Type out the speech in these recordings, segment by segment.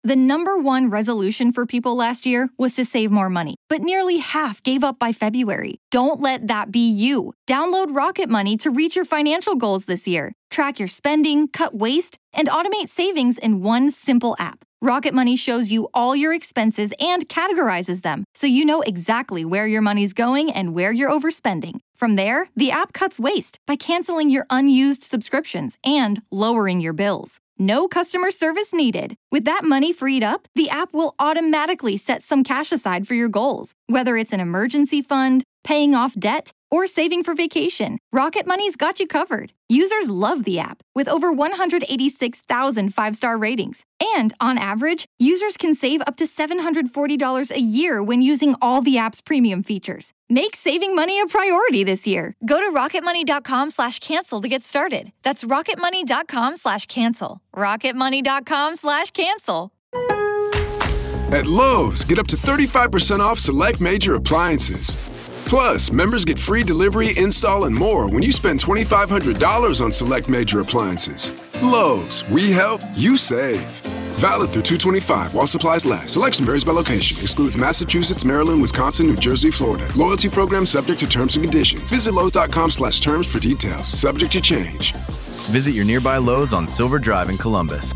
The number one resolution for people last year was to save more money, but nearly half gave up by February. Don't let that be you. Download Rocket Money to reach your financial goals this year. Track your spending, cut waste, and automate savings in one simple app. Rocket Money shows you all your expenses and categorizes them, so you know exactly where your money's going and where you're overspending. From there, the app cuts waste by canceling your unused subscriptions and lowering your bills. No customer service needed. With that money freed up, the app will automatically set some cash aside for your goals, whether it's an emergency fund, paying off debt, or saving for vacation. Rocket Money's got you covered. Users love the app, with over 186,000 five-star ratings. And on average, users can save up to $740 a year when using all the app's premium features. Make saving money a priority this year. Go to rocketmoney.com/cancel to get started. That's rocketmoney.com/cancel. rocketmoney.com/cancel. At Lowe's, get up to 35% off select major appliances. Plus, members get free delivery, install, and more when you spend $2,500 on select major appliances. Lowe's, we help, you save. Valid through 2/25 while supplies last. Selection varies by location. Excludes Massachusetts, Maryland, Wisconsin, New Jersey, Florida. Loyalty program subject to terms and conditions. Visit Lowe's.com/terms for details. Subject to change. Visit your nearby Lowe's on Silver Drive in Columbus.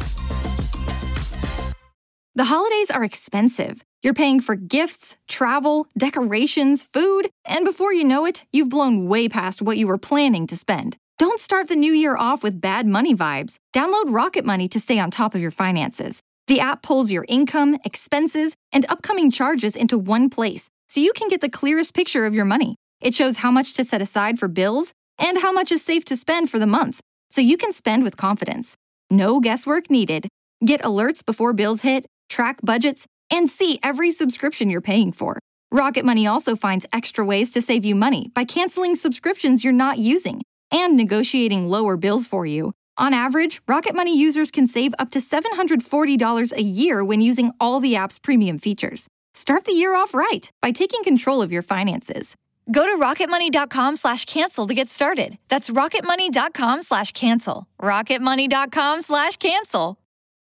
The holidays are expensive. You're paying for gifts, travel, decorations, food, and before you know it, you've blown way past what you were planning to spend. Don't start the new year off with bad money vibes. Download Rocket Money to stay on top of your finances. The app pulls your income, expenses, and upcoming charges into one place, so you can get the clearest picture of your money. It shows how much to set aside for bills and how much is safe to spend for the month, so you can spend with confidence. No guesswork needed. Get alerts before bills hit, track budgets, and see every subscription you're paying for. Rocket Money also finds extra ways to save you money by canceling subscriptions you're not using and negotiating lower bills for you. On average, Rocket Money users can save up to $740 a year when using all the app's premium features. Start the year off right by taking control of your finances. Go to rocketmoney.com/cancel to get started. That's rocketmoney.com/cancel. rocketmoney.com/cancel.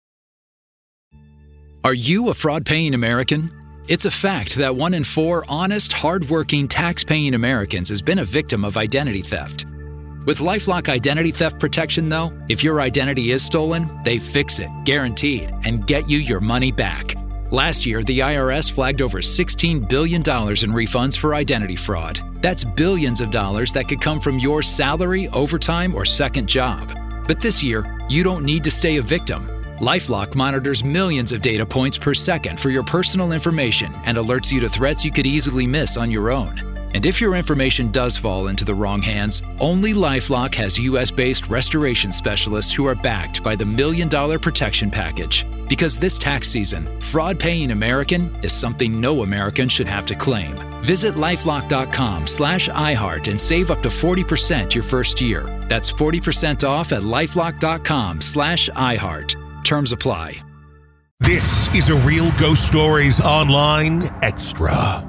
Are you a fraud-paying American? It's a fact that 1 in 4 honest, hard-working, tax-paying Americans has been a victim of identity theft. With LifeLock Identity Theft Protection, though, if your identity is stolen, they fix it, guaranteed, and get you your money back. Last year, the IRS flagged over $16 billion in refunds for identity fraud. That's billions of dollars that could come from your salary, overtime, or second job. But this year, you don't need to stay a victim. LifeLock monitors millions of data points per second for your personal information and alerts you to threats you could easily miss on your own. And if your information does fall into the wrong hands, only LifeLock has US-based restoration specialists who are backed by the $1 Million Protection Package. Because this tax season, fraud-paying American is something no American should have to claim. Visit lifelock.com/iHeart and save up to 40% your first year. That's 40% off at lifelock.com/iHeart. Terms apply. This is a Real Ghost Stories Online Extra.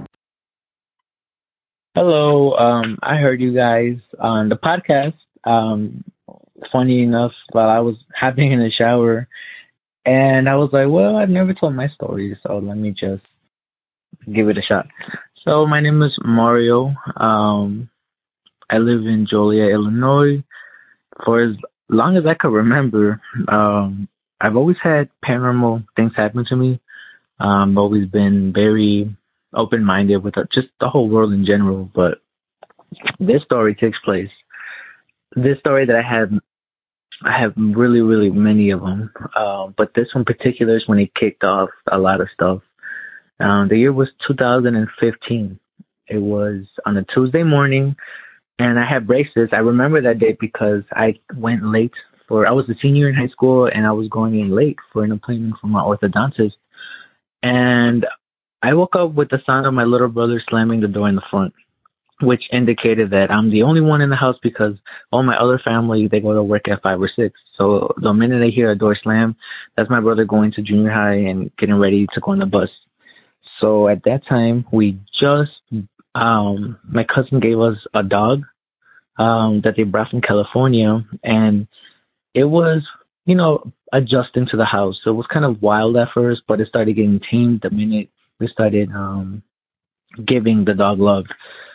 Hello, I heard you guys on the podcast. Funny enough, while I was hopping in the shower, and I was like, well, I've never told my story, so let me just give it a shot. So my name is Mario. I live in Joliet, Illinois. For as long as I could remember, I've always had paranormal things happen to me. I've always been very open-minded with just the whole world in general, but this story takes place. This story that I have really, really many of them, but this one particular is when it kicked off a lot of stuff. The year was 2015. It was on a Tuesday morning, and I had braces. I remember that day because I went late I was a senior in high school, and I was going in late for an appointment for my orthodontist. And I woke up with the sound of my little brother slamming the door in the front, which indicated that I'm the only one in the house because all my other family, they go to work at 5 or 6. So the minute I hear a door slam, that's my brother going to junior high and getting ready to go on the bus. So at that time, we just, my cousin gave us a dog that they brought from California, and it was adjusting to the house. So it was kind of wild at first, but it started getting tamed the minute we started giving the dog love.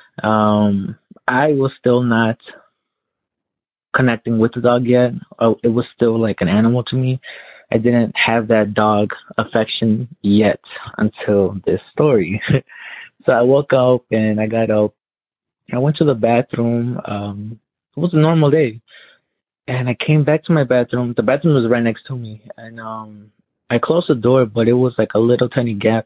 I was still not connecting with the dog yet. It was still like an animal to me. I didn't have that dog affection yet until this story. So I woke up and I got up. I went to the bathroom. It was a normal day. And I came back to my bathroom. The bathroom was right next to me. And I closed the door, but it was like a little tiny gap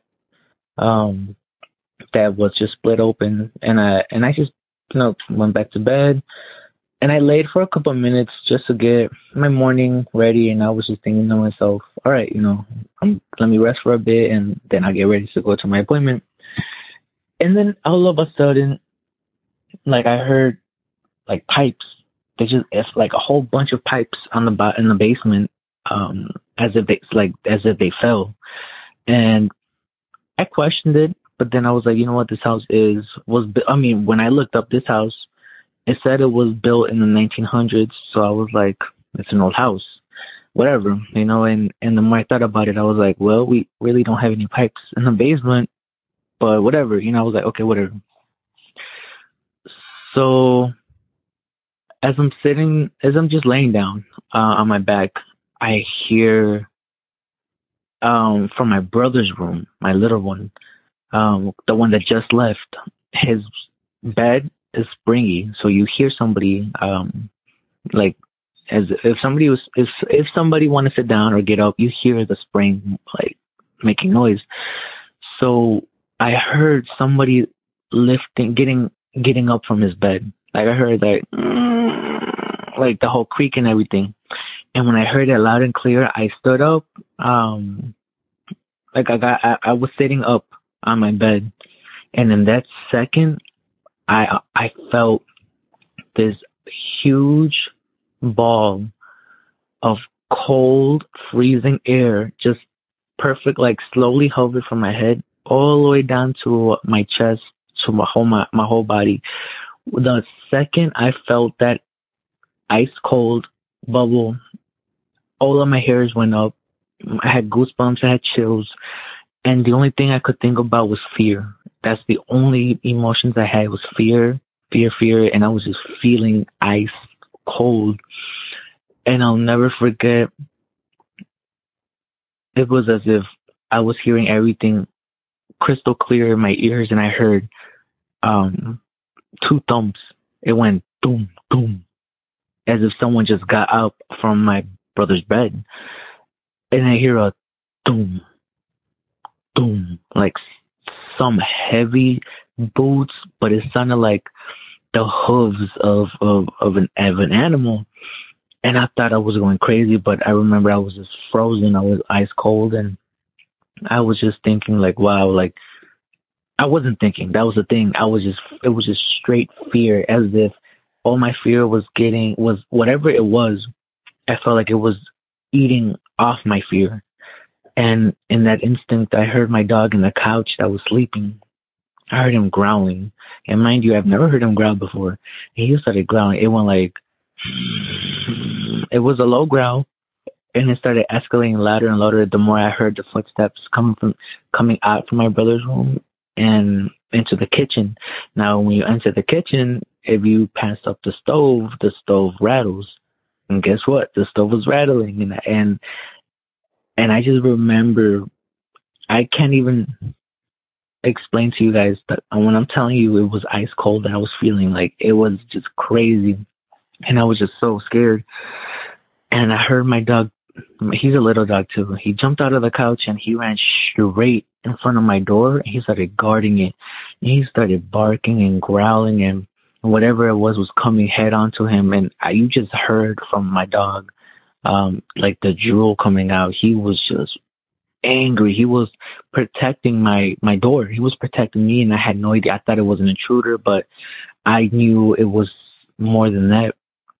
that was just split open. And I just went back to bed. And I laid for a couple of minutes just to get my morning ready. And I was just thinking to myself, all right, let me rest for a bit and then I'll get ready to go to my appointment. And then all of a sudden, like I heard like pipes. It's like a whole bunch of pipes in the basement, as if they fell. And I questioned it, but then I was like, you know what, this house when I looked up this house, it said it was built in the 1900s. So I was like, it's an old house, whatever, and the more I thought about it, I was like, well, we really don't have any pipes in the basement, but whatever, I was like, okay, whatever. So as I'm just laying down on my back, I hear from my brother's room, my little one, the one that just left, his bed is springy, so you hear somebody like as if somebody want to sit down or get up, you hear the spring like making noise. So I heard somebody getting up from his bed. Like I heard like the whole creak and everything. And when I heard it loud and clear, I stood up. I was sitting up on my bed, and in that second, I felt this huge ball of cold, freezing air, just perfect, like slowly hovered from my head all the way down to my chest, to my whole body. The second I felt that ice cold bubble, all of my hairs went up. I had goosebumps, I had chills, and the only thing I could think about was fear. That's the only emotions I had was fear, and I was just feeling ice cold. And I'll never forget, it was as if I was hearing everything crystal clear in my ears, and I heard two thumps. It went boom, boom, as if someone just got up from my brother's bed. And I hear a boom, boom, like some heavy boots, but it sounded like the hooves of an animal. And I thought I was going crazy, but I remember I was just frozen. I was ice cold, and I was just thinking like, wow, like I wasn't thinking. That was the thing. It was just straight fear, as if all my fear was whatever it was. I felt like it was eating off my fear. And in that instant, I heard my dog in the couch that was sleeping. I heard him growling. And mind you, I've never heard him growl before. And he started growling. It went like, it was a low growl. And it started escalating louder and louder the more I heard the footsteps coming out from my brother's room and into the kitchen. Now, when you enter the kitchen, if you pass up the stove rattles. And guess what? The stove was rattling. And I just remember, I can't even explain to you guys that when I'm telling you it was ice cold, and I was feeling like it was just crazy. And I was just so scared. And I heard my dog, he's a little dog too. He jumped out of the couch and he ran straight in front of my door. And he started guarding it. And he started barking and growling, and whatever it was coming head on to him. And you just heard from my dog, like the drool coming out. He was just angry. He was protecting my door. He was protecting me, and I had no idea. I thought it was an intruder, but I knew it was more than that.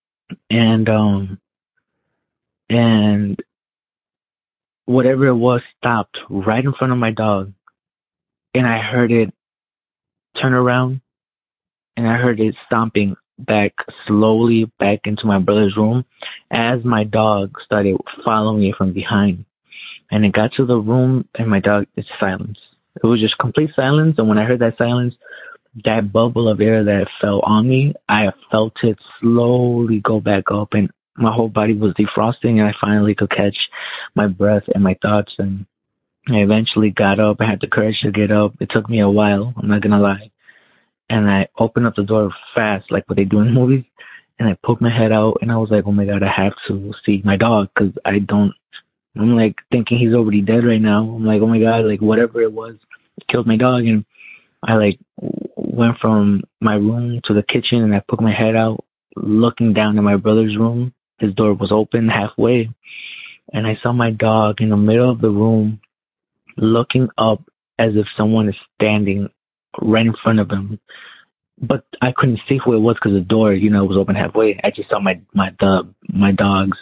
And whatever it was stopped right in front of my dog, and I heard it turn around, and I heard it stomping back slowly back into my brother's room as my dog started following me from behind. And it got to the room, and my dog, it's silence. It was just complete silence. And when I heard that silence, that bubble of air that fell on me, I felt it slowly go back up, and my whole body was defrosting, and I finally could catch my breath and my thoughts. And I eventually got up. I had the courage to get up. It took me a while, I'm not going to lie. And I opened up the door fast, like what they do in movies. And I poked my head out, and I was like, oh my God, I have to see my dog, because I'm like thinking he's already dead right now. I'm like, oh my God, like whatever it was, it killed my dog. And I like went from my room to the kitchen, and I poked my head out, looking down in my brother's room. His door was open halfway, and I saw my dog in the middle of the room looking up as if someone is standing right in front of him. But I couldn't see who it was because the door, was open halfway. I just saw my dog's,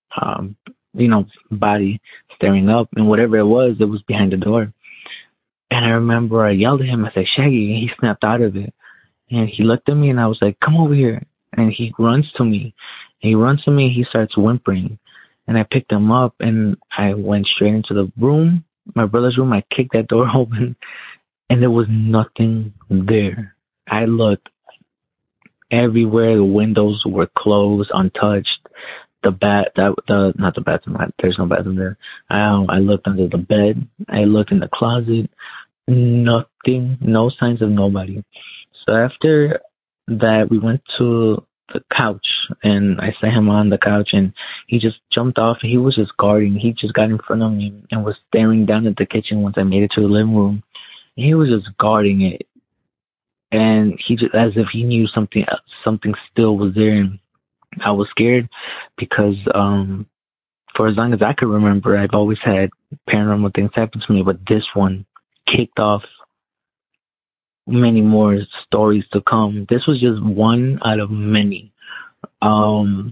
body staring up, and whatever it was behind the door. And I remember I yelled at him. I said, Shaggy, and he snapped out of it. And he looked at me, and I was like, come over here. And he runs to me. He starts whimpering. And I picked him up, and I went straight into the room, my brother's room. I kicked that door open, and there was nothing there. I looked everywhere. The windows were closed, untouched. Not the bathroom. There's no bathroom there. I looked under the bed. I looked in the closet. Nothing. No signs of nobody. So after that, we went to the couch, and I set him on the couch, and he just jumped off. He was just guarding. He just got in front of me and was staring down at the kitchen once I made it to the living room. He was just guarding it, and he just, as if he knew something still was there. And I was scared because for as long as I could remember, I've always had paranormal things happen to me, but this one kicked off many more stories to come. This was just one out of many. I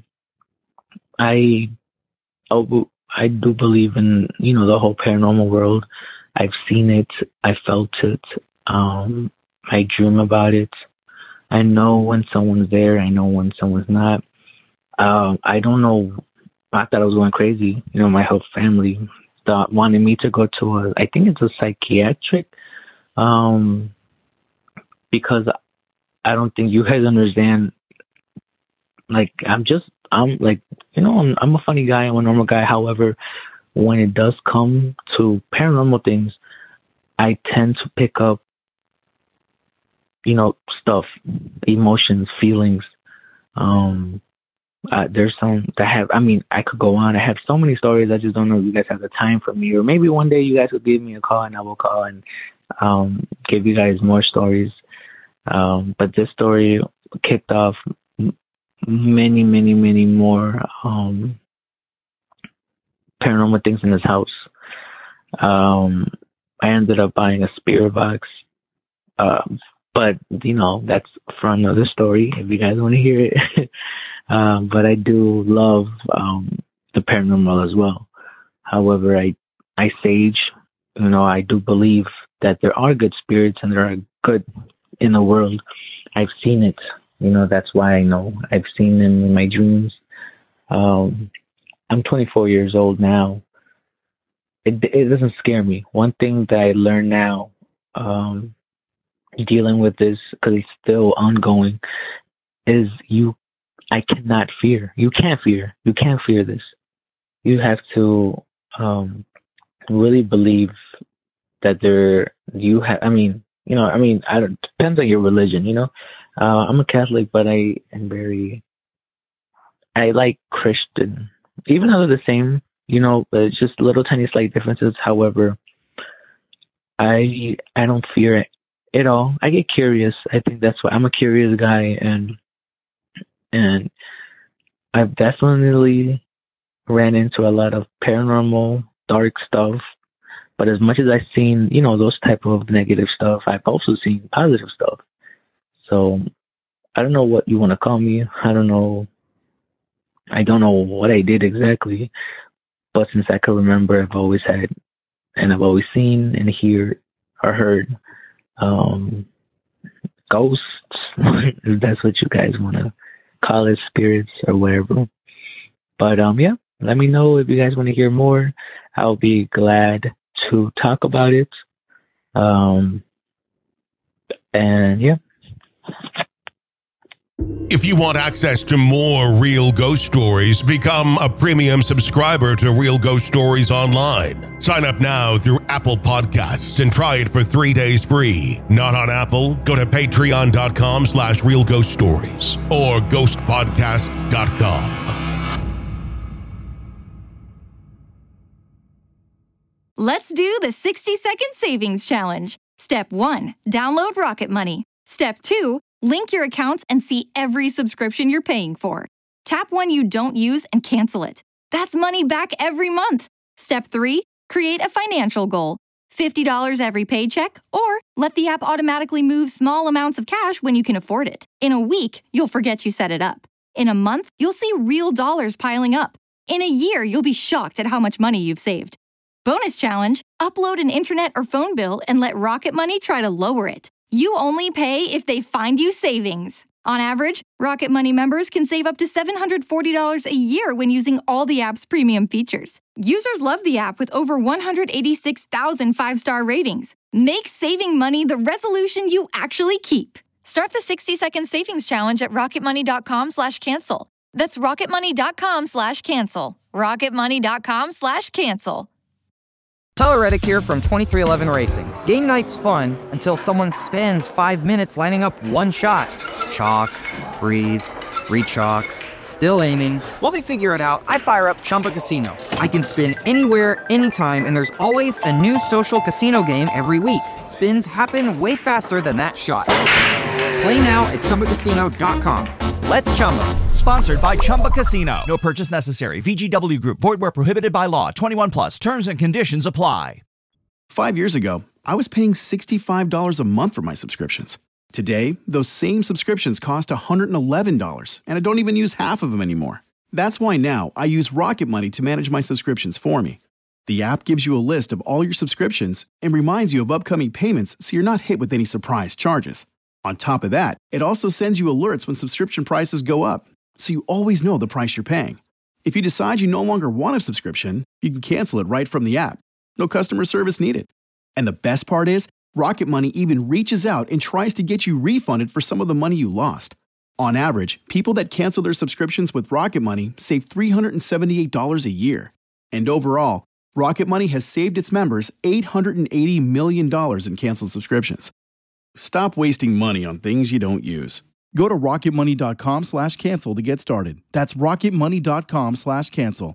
do believe in, the whole paranormal world. I've seen it. I felt it. I dream about it. I know when someone's there. I know when someone's not. I don't know. I thought I was going crazy. My whole family wanted me to go to I think it's a psychiatric, because I don't think you guys understand. Like, I'm a funny guy. I'm a normal guy. However, when it does come to paranormal things, I tend to pick up, stuff, emotions, feelings. There's some that I could go on. I have so many stories. I just don't know if you guys have the time for me, or maybe one day you guys will give me a call, and I will call and give you guys more stories. But this story kicked off many, many, many more paranormal things in this house. I ended up buying a spirit box. But, that's for another story if you guys want to hear it. But I do love the paranormal as well. However, I sage, I do believe that there are good spirits and there are good in the world. I've seen it. That's why I know. I've seen them in my dreams. I'm 24 years old now. It doesn't scare me. One thing that I learned now, dealing with this, because it's still ongoing, is I cannot fear. You can't fear. You can't fear this. You have to really believe that depends on your religion, I'm a Catholic, but I like Christian. Even though they're the same, but it's just little tiny slight differences. However, I don't fear it at all. I get curious. I think that's why I'm a curious guy, and I've definitely ran into a lot of paranormal, dark stuff. But as much as I've seen, those type of negative stuff, I've also seen positive stuff. So I don't know what you want to call me. I don't know what I did exactly. But since I can remember, I've always had, and I've always seen and heard ghosts, if that's what you guys want to call it, spirits or whatever. But yeah, let me know if you guys want to hear more. I'll be glad to talk about it. And yeah. If you want access to more Real Ghost Stories, become a premium subscriber to Real Ghost Stories Online. Sign up now through Apple Podcasts and try it for 3 days free. Not on Apple? Go to patreon.com/Real Ghost Stories or ghostpodcast.com. Let's do the 60-second savings challenge. Step 1, download Rocket Money. Step 2, link your accounts and see every subscription you're paying for. Tap one you don't use and cancel it. That's money back every month. Step 3, create a financial goal. $50 every paycheck, or let the app automatically move small amounts of cash when you can afford it. In a week, you'll forget you set it up. In a month, you'll see real dollars piling up. In a year, you'll be shocked at how much money you've saved. Bonus challenge, upload an internet or phone bill and let Rocket Money try to lower it. You only pay if they find you savings. On average, Rocket Money members can save up to $740 a year when using all the app's premium features. Users love the app with over 186,000 5-star ratings. Make saving money the resolution you actually keep. Start the 60-second savings challenge at rocketmoney.com/cancel. That's rocketmoney.com/cancel. rocketmoney.com/cancel. Tyler Reddick here from 23XI Racing. Game night's fun until someone spends 5 minutes lining up one shot. Chalk, breathe, re-chalk, still aiming. While they figure it out, I fire up Chumba Casino. I can spin anywhere, anytime, and there's always a new social casino game every week. Spins happen way faster than that shot. Play now at ChumbaCasino.com. Let's Chumba. Sponsored by Chumba Casino. No purchase necessary. VGW Group. Void where prohibited by law. 21 plus. Terms and conditions apply. 5 years ago, I was paying $65 a month for my subscriptions. Today, those same subscriptions cost $111, and I don't even use half of them anymore. That's why now I use Rocket Money to manage my subscriptions for me. The app gives you a list of all your subscriptions and reminds you of upcoming payments so you're not hit with any surprise charges. On top of that, it also sends you alerts when subscription prices go up, so you always know the price you're paying. If you decide you no longer want a subscription, you can cancel it right from the app. No customer service needed. And the best part is, Rocket Money even reaches out and tries to get you refunded for some of the money you lost. On average, people that cancel their subscriptions with Rocket Money save $378 a year. And overall, Rocket Money has saved its members $880 million in canceled subscriptions. Stop wasting money on things you don't use. Go to rocketmoney.com/cancel to get started. That's rocketmoney.com/cancel.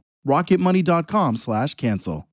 rocketmoney.com/cancel.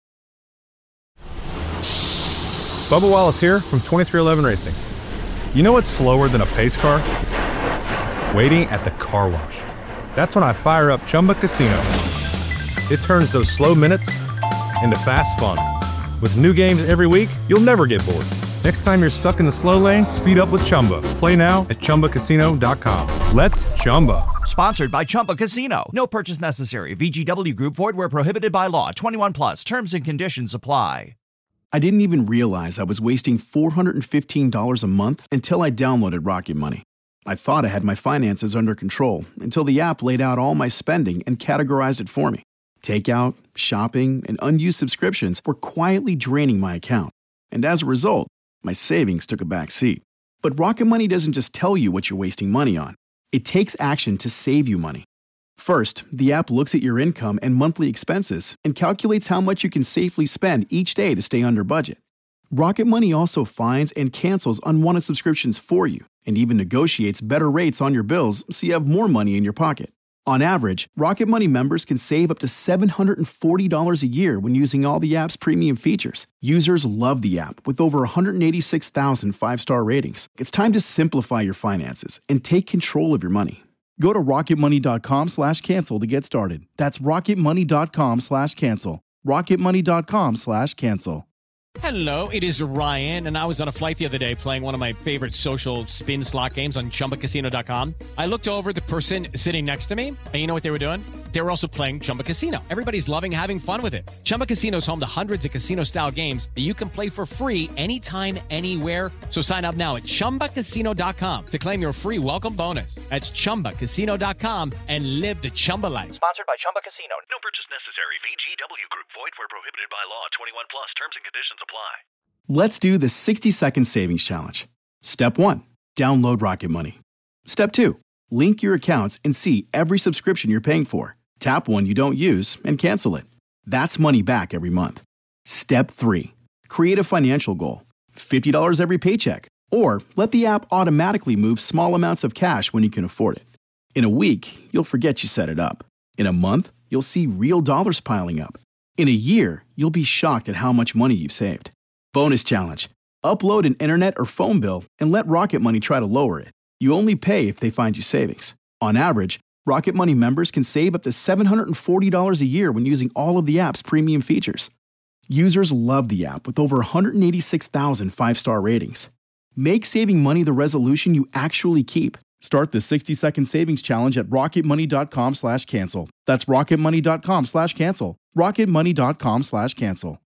Bubba Wallace here from 23XI Racing. You know what's slower than a pace car? Waiting at the car wash. That's when I fire up Chumba Casino. It turns those slow minutes into fast fun. With new games every week, you'll never get bored. Next time you're stuck in the slow lane, speed up with Chumba. Play now at ChumbaCasino.com. Let's Chumba. Sponsored by Chumba Casino. No purchase necessary. VGW Group. Void where prohibited by law. 21 plus. Terms and conditions apply. I didn't even realize I was wasting $415 a month until I downloaded Rocket Money. I thought I had my finances under control until the app laid out all my spending and categorized it for me. Takeout, shopping, and unused subscriptions were quietly draining my account. And as a result, my savings took a back seat. But Rocket Money doesn't just tell you what you're wasting money on. It takes action to save you money. First, the app looks at your income and monthly expenses and calculates how much you can safely spend each day to stay under budget. Rocket Money also finds and cancels unwanted subscriptions for you and even negotiates better rates on your bills so you have more money in your pocket. On average, Rocket Money members can save up to $740 a year when using all the app's premium features. Users love the app with over 186,000 5-star ratings. It's time to simplify your finances and take control of your money. Go to rocketmoney.com/cancel to get started. That's rocketmoney.com/cancel. rocketmoney.com/cancel. Hello, it is Ryan, and I was on a flight the other day playing one of my favorite social spin slot games on ChumbaCasino.com. I looked over at the person sitting next to me, and you know what they were doing? They were also playing Chumba Casino. Everybody's loving having fun with it. Chumba Casino is home to hundreds of casino-style games that you can play for free anytime, anywhere. So sign up now at ChumbaCasino.com to claim your free welcome bonus. That's ChumbaCasino.com and live the Chumba life. Sponsored by Chumba Casino. No purchase necessary. VGW Group. Void where prohibited by law. 21 plus. Terms and conditions apply. Let's do the 60-second savings challenge. Step 1. Download Rocket Money. Step 2. Link your accounts and see every subscription you're paying for. Tap one you don't use and cancel it. That's money back every month. Step 3. Create a financial goal. $50 every paycheck. Or let the app automatically move small amounts of cash when you can afford it. In a week, you'll forget you set it up. In a month, you'll see real dollars piling up. In a year, you'll be shocked at how much money you've saved. Bonus challenge. Upload an internet or phone bill and let Rocket Money try to lower it. You only pay if they find you savings. On average, Rocket Money members can save up to $740 a year when using all of the app's premium features. Users love the app with over 186,000 five-star ratings. Make saving money the resolution you actually keep. Start the 60-second savings challenge at rocketmoney.com/cancel. That's rocketmoney.com/cancel. rocketmoney.com/cancel.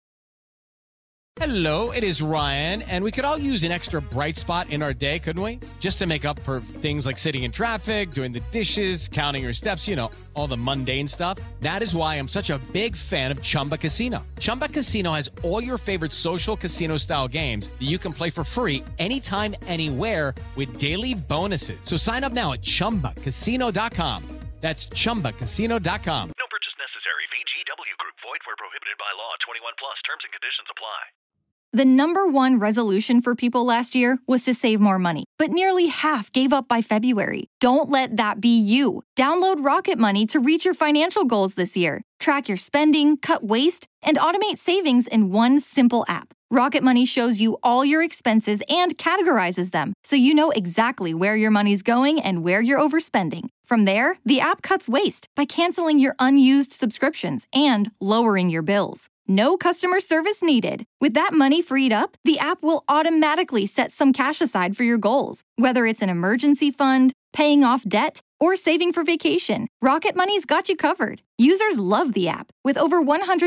Hello, it is Ryan, and we could all use an extra bright spot in our day, couldn't we? Just to make up for things like sitting in traffic, doing the dishes, counting your steps, you know, all the mundane stuff. That is why I'm such a big fan of Chumba Casino. Chumba Casino has all your favorite social casino-style games that you can play for free anytime, anywhere with daily bonuses. So sign up now at ChumbaCasino.com. That's ChumbaCasino.com. No purchase necessary. VGW Group. Void where prohibited by law. 21 plus. Terms and conditions apply. The number one resolution for people last year was to save more money, but nearly half gave up by February. Don't let that be you. Download Rocket Money to reach your financial goals this year. Track your spending, cut waste, and automate savings in one simple app. Rocket Money shows you all your expenses and categorizes them, so you know exactly where your money's going and where you're overspending. From there, the app cuts waste by canceling your unused subscriptions and lowering your bills. No customer service needed. With that money freed up, the app will automatically set some cash aside for your goals. Whether it's an emergency fund, paying off debt, or saving for vacation, Rocket Money's got you covered. Users love the app, with over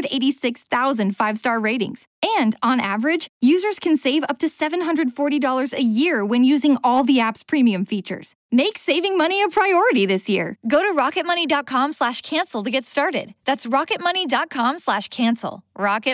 186,000 five-star ratings. And on average, users can save up to $740 a year when using all the app's premium features. Make saving money a priority this year. Go to rocketmoney.com/cancel to get started. That's rocketmoney.com/cancel.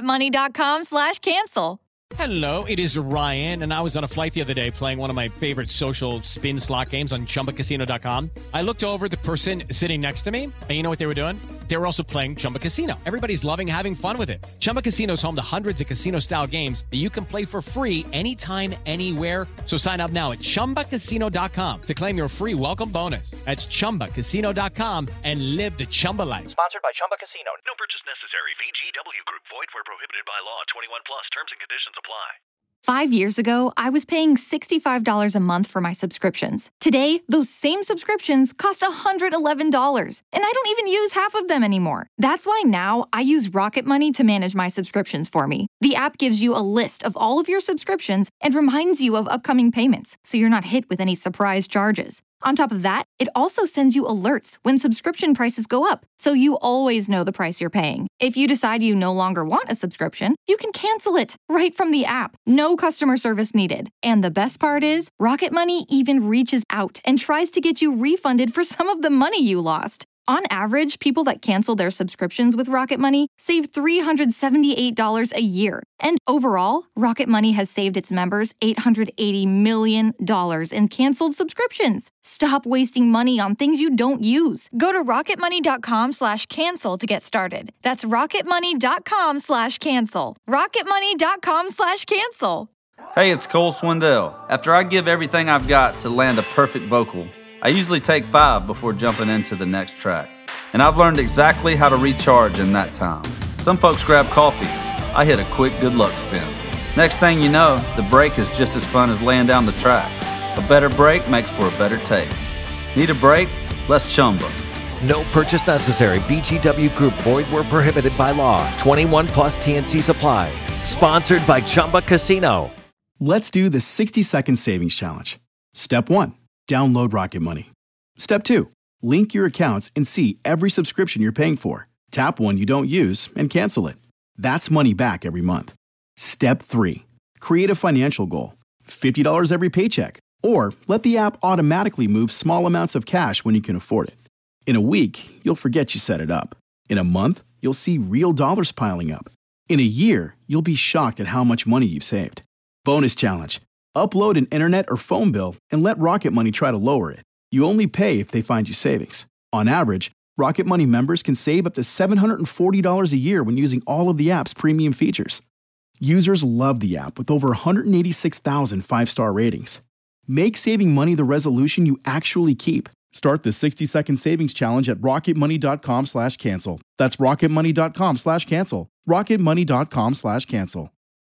rocketmoney.com/cancel. Hello, it is Ryan, and I was on a flight the other day playing one of my favorite social spin slot games on ChumbaCasino.com. I looked over at the person sitting next to me, and you know what they were doing? They were also playing Chumba Casino. Everybody's loving having fun with it. Chumba Casino is home to hundreds of casino-style games that you can play for free anytime, anywhere. So sign up now at ChumbaCasino.com to claim your free welcome bonus. That's ChumbaCasino.com and live the Chumba life. Sponsored by Chumba Casino. No purchase necessary. VGW Group. Void where prohibited by law. 21 plus. Terms and conditions apply. 5 years ago, I was paying $65 a month for my subscriptions. Today, those same subscriptions cost $111, and I don't even use half of them anymore. That's why now I use Rocket Money to manage my subscriptions for me. The app gives you a list of all of your subscriptions and reminds you of upcoming payments, so you're not hit with any surprise charges. On top of that, it also sends you alerts when subscription prices go up, so you always know the price you're paying. If you decide you no longer want a subscription, you can cancel it right from the app. No customer service needed. And the best part is, Rocket Money even reaches out and tries to get you refunded for some of the money you lost. On average, people that cancel their subscriptions with Rocket Money save $378 a year. And overall, Rocket Money has saved its members $880 million in canceled subscriptions. Stop wasting money on things you don't use. Go to rocketmoney.com/cancel to get started. That's rocketmoney.com/cancel. rocketmoney.com/cancel. Hey, it's Cole Swindell. After I give everything I've got to land a perfect vocal, I usually take 5 before jumping into the next track. And I've learned exactly how to recharge in that time. Some folks grab coffee. I hit a quick good luck spin. Next thing you know, the break is just as fun as laying down the track. A better break makes for a better take. Need a break? Let's chumba. No purchase necessary. VGW Group. Void where prohibited by law. 21 plus TNCs apply. Sponsored by Chumba Casino. Let's do the 60-second savings challenge. Step 1. Download Rocket Money. Step 2. Link your accounts and see every subscription you're paying for. Tap one you don't use and cancel it. That's money back every month. Step 3. Create a financial goal. $50 every paycheck. Or let the app automatically move small amounts of cash when you can afford it. In a week, you'll forget you set it up. In a month, you'll see real dollars piling up. In a year, you'll be shocked at how much money you've saved. Bonus challenge. Upload an internet or phone bill and let Rocket Money try to lower it. You only pay if they find you savings. On average, Rocket Money members can save up to $740 a year when using all of the app's premium features. Users love the app with over 186,000 five-star ratings. Make saving money the resolution you actually keep. Start the 60-second savings challenge at rocketmoney.com/cancel. That's rocketmoney.com/cancel. rocketmoney.com/cancel.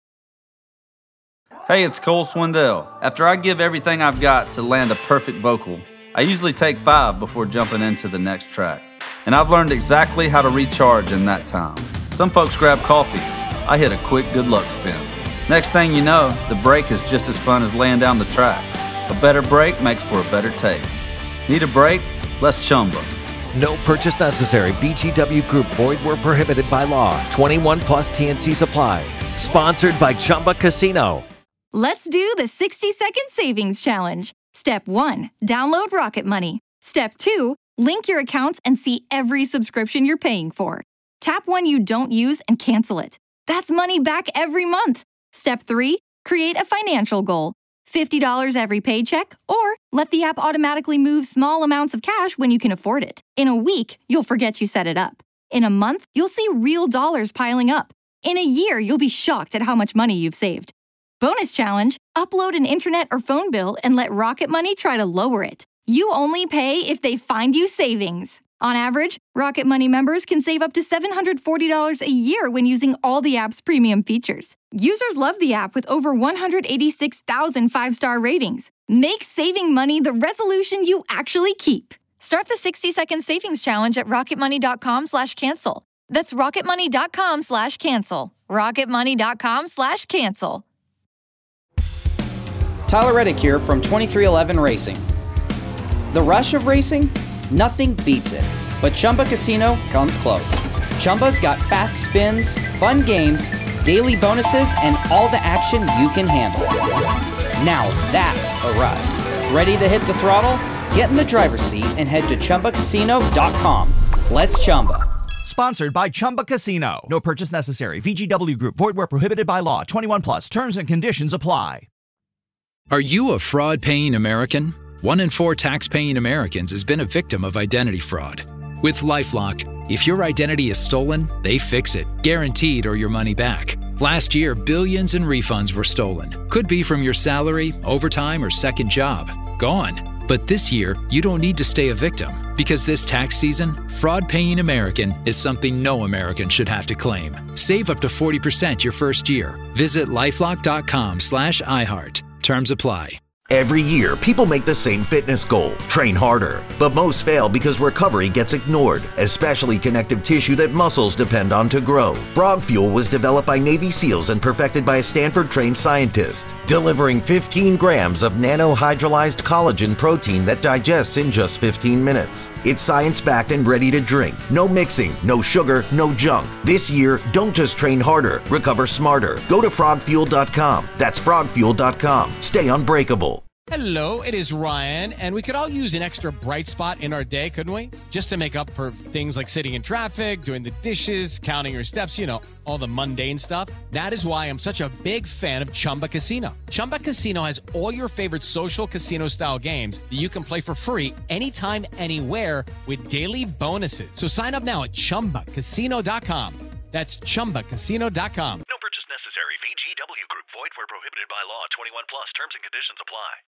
Hey, it's Cole Swindell. After I give everything I've got to land a perfect vocal, I usually take 5 before jumping into the next track. And I've learned exactly how to recharge in that time. Some folks grab coffee. I hit a quick good luck spin. Next thing you know, the break is just as fun as laying down the track. A better break makes for a better take. Need a break? Let's Chumba. No purchase necessary. VGW Group. Void where prohibited by law. 21 plus TNCs apply. Sponsored by Chumba Casino. Let's do the 60-second savings challenge. Step 1, download Rocket Money. Step 2, link your accounts and see every subscription you're paying for. Tap one you don't use and cancel it. That's money back every month. Step 3, create a financial goal. $50 every paycheck, or let the app automatically move small amounts of cash when you can afford it. In a week, you'll forget you set it up. In a month, you'll see real dollars piling up. In a year, you'll be shocked at how much money you've saved. Bonus challenge, upload an internet or phone bill and let Rocket Money try to lower it. You only pay if they find you savings. On average, Rocket Money members can save up to $740 a year when using all the app's premium features. Users love the app with over 186,000 five-star ratings. Make saving money the resolution you actually keep. Start the 60-second savings challenge at rocketmoney.com/cancel. That's rocketmoney.com/cancel. rocketmoney.com/cancel. Tyler Reddick here from 2311 Racing. The rush of racing? Nothing beats it. But Chumba Casino comes close. Chumba's got fast spins, fun games, daily bonuses, and all the action you can handle. Now that's a ride. Ready to hit the throttle? Get in the driver's seat and head to ChumbaCasino.com. Let's Chumba. Sponsored by Chumba Casino. No purchase necessary. VGW Group. Void where prohibited by law. 21 plus. Terms and conditions apply. Are you a fraud-paying American? 1 in 4 tax-paying Americans has been a victim of identity fraud. With LifeLock, if your identity is stolen, they fix it, guaranteed, or your money back. Last year, billions in refunds were stolen. Could be from your salary, overtime, or second job. Gone. But this year, you don't need to stay a victim, because this tax season, fraud-paying American is something no American should have to claim. Save up to 40% your first year. Visit lifelock.com/iHeart. Terms apply. Every year, people make the same fitness goal, train harder. But most fail because recovery gets ignored, especially connective tissue that muscles depend on to grow. Frog Fuel was developed by Navy SEALs and perfected by a Stanford-trained scientist, delivering 15 grams of nanohydrolyzed collagen protein that digests in just 15 minutes. It's science-backed and ready to drink. No mixing, no sugar, no junk. This year, don't just train harder, recover smarter. Go to frogfuel.com. That's frogfuel.com. Stay unbreakable. Hello, it is Ryan, and we could all use an extra bright spot in our day, couldn't we? Just to make up for things like sitting in traffic, doing the dishes, counting your steps, you know, all the mundane stuff. That is why I'm such a big fan of Chumba Casino. Chumba Casino has all your favorite social casino-style games that you can play for free anytime, anywhere with daily bonuses. So sign up now at ChumbaCasino.com. That's ChumbaCasino.com. No purchase necessary. VGW Group. Void where prohibited by law. 21 plus. Terms and conditions apply.